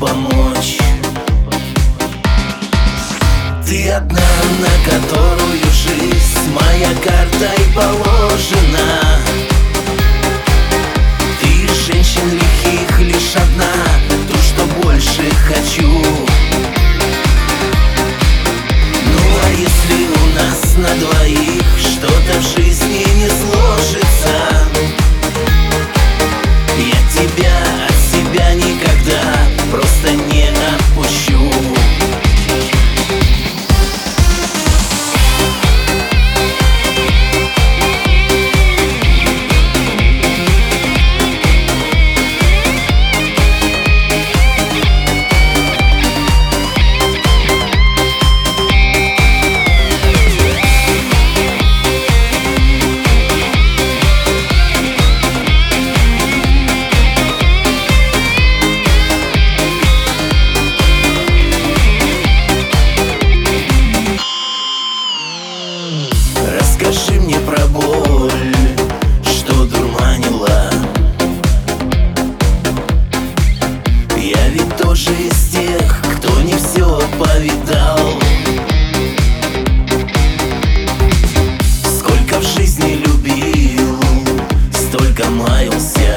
помочь. Ты одна, на которую жизнь моя картой положена. Ты из женщин лихих лишь одна, то, что больше хочу. Ну а если у нас на двоих что-то в жизни не сложится, я тебя от себя никогда просто не отпущу. Расскажи мне про боль, что дурманила. Я ведь тоже из тех, кто не все повидал. Сколько в жизни любил, столько маялся,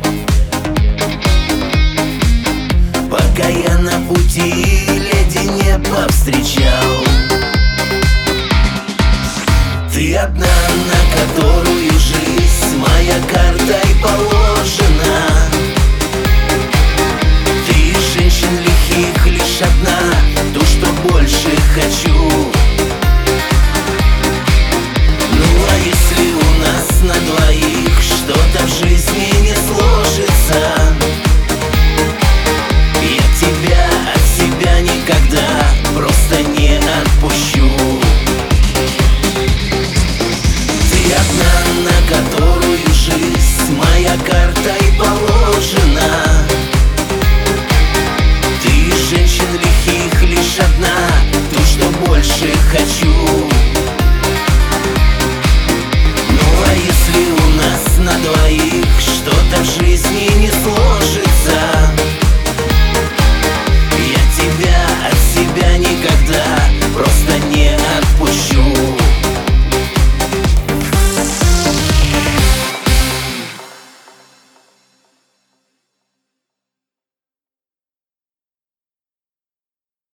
пока я на пути леди не повстречал. Ты одна, на которую жизнь моя картой положена. Ты из женщин лихих лишь одна, то, что больше хочу. Ну а если у нас на двоих что-то в жизни не сложится, я тебя от себя никогда просто не отпущу. Одна, на которую жизнь моя картой положена. Ты из женщин лихих лишь одна, то, что больше хочу. Ну а если у нас на двоих что-то в жизни